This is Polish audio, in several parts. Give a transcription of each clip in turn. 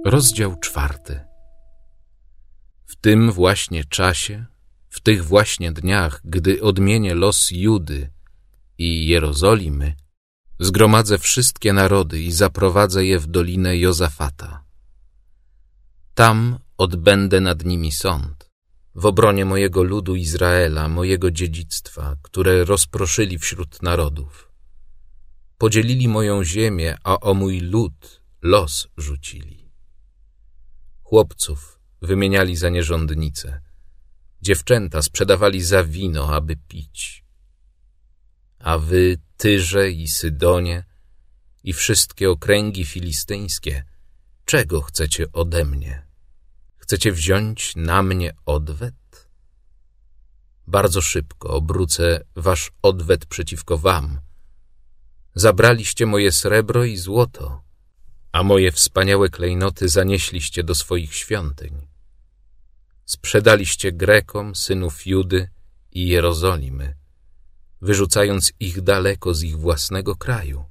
Rozdział 4. W tym właśnie czasie, w tych właśnie dniach, gdy odmienię los Judy i Jerozolimy, zgromadzę wszystkie narody i zaprowadzę je w dolinę Jozafata. Tam odbędę nad nimi sąd, w obronie mojego ludu Izraela, mojego dziedzictwa, które rozproszyli wśród narodów. Podzielili moją ziemię, a o mój lud los rzucili. Chłopców wymieniali za nierządnice, dziewczęta sprzedawali za wino, aby pić. A wy, Tyrze i Sydonie i wszystkie okręgi filistyńskie, czego chcecie ode mnie? Chcecie wziąć na mnie odwet? Bardzo szybko obrócę wasz odwet przeciwko wam. Zabraliście moje srebro i złoto, a moje wspaniałe klejnoty zanieśliście do swoich świątyń. Sprzedaliście Grekom, synów Judy i Jerozolimy, wyrzucając ich daleko z ich własnego kraju.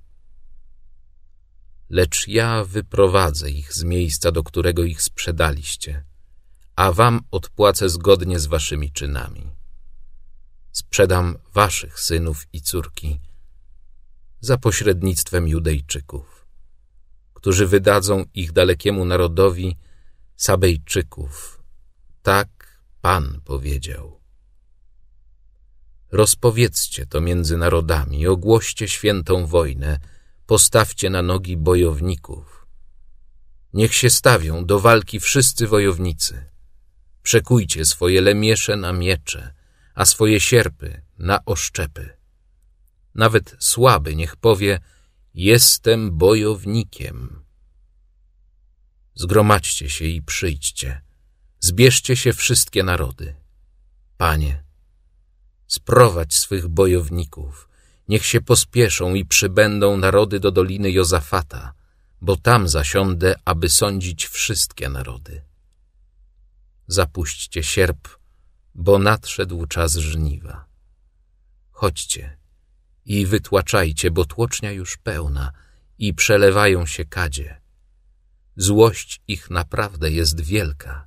Lecz ja wyprowadzę ich z miejsca, do którego ich sprzedaliście, a wam odpłacę zgodnie z waszymi czynami. Sprzedam waszych synów i córki za pośrednictwem Judejczyków, którzy wydadzą ich dalekiemu narodowi Sabejczyków. Tak Pan powiedział. Rozpowiedzcie to między narodami, ogłoście świętą wojnę, postawcie na nogi bojowników. Niech się stawią do walki wszyscy wojownicy. Przekujcie swoje lemiesze na miecze, a swoje sierpy na oszczepy. Nawet słaby niech powie: jestem bojownikiem. Zgromadźcie się i przyjdźcie. Zbierzcie się wszystkie narody. Panie, sprowadź swych bojowników. Niech się pospieszą i przybędą narody do doliny Jozafata, bo tam zasiądę, aby sądzić wszystkie narody. Zapuśćcie sierp, bo nadszedł czas żniwa. Chodźcie i wytłaczajcie, bo tłocznia już pełna i przelewają się kadzie. Złość ich naprawdę jest wielka.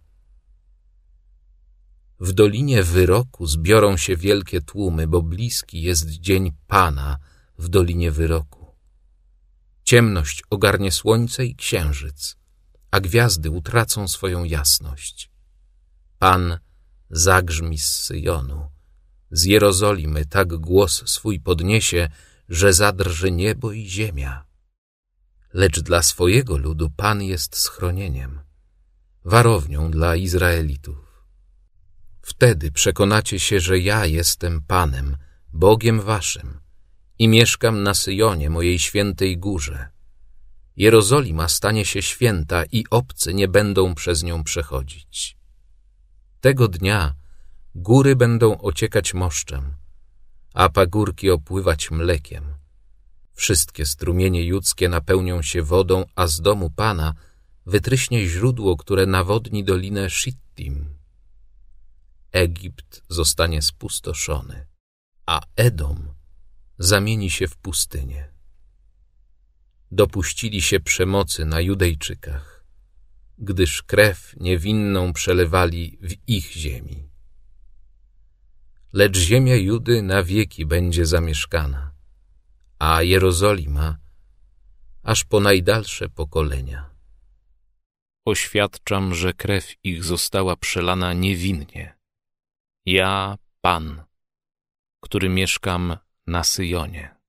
W dolinie wyroku zbiorą się wielkie tłumy, bo bliski jest dzień Pana w dolinie wyroku. Ciemność ogarnie słońce i księżyc, a gwiazdy utracą swoją jasność. Pan zagrzmi z Syjonu, z Jerozolimy tak głos swój podniesie, że zadrży niebo i ziemia. Lecz dla swojego ludu Pan jest schronieniem, warownią dla Izraelitów. Wtedy przekonacie się, że ja jestem Panem, Bogiem waszym i mieszkam na Syjonie, mojej świętej górze. Jerozolima stanie się święta i obcy nie będą przez nią przechodzić. Tego dnia góry będą ociekać moszczem, a pagórki opływać mlekiem. Wszystkie strumienie judzkie napełnią się wodą, a z domu Pana wytryśnie źródło, które nawodni dolinę Szittim. Egipt zostanie spustoszony, a Edom zamieni się w pustynię. Dopuścili się przemocy na Judejczykach, gdyż krew niewinną przelewali w ich ziemi. Lecz ziemia Judy na wieki będzie zamieszkana, a Jerozolima aż po najdalsze pokolenia. Oświadczam, że krew ich została przelana niewinnie. Ja, Pan, który mieszkam na Syjonie.